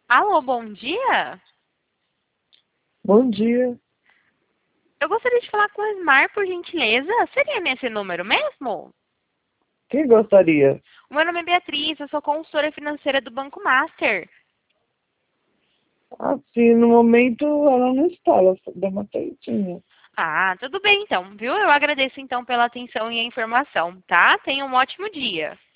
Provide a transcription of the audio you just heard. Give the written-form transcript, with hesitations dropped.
Alô, bom dia? Bom dia. Eu gostaria de falar com o Esmar, por gentileza. Seria nesse número mesmo? Quem gostaria? O meu nome é Beatriz, eu sou consultora financeira do Banco Master. Assim, no momento ela não está, ela deu uma saidinha. Ah, tudo bem então, viu? Eu agradeço então pela atenção e a informação, tá? Tenha um ótimo dia.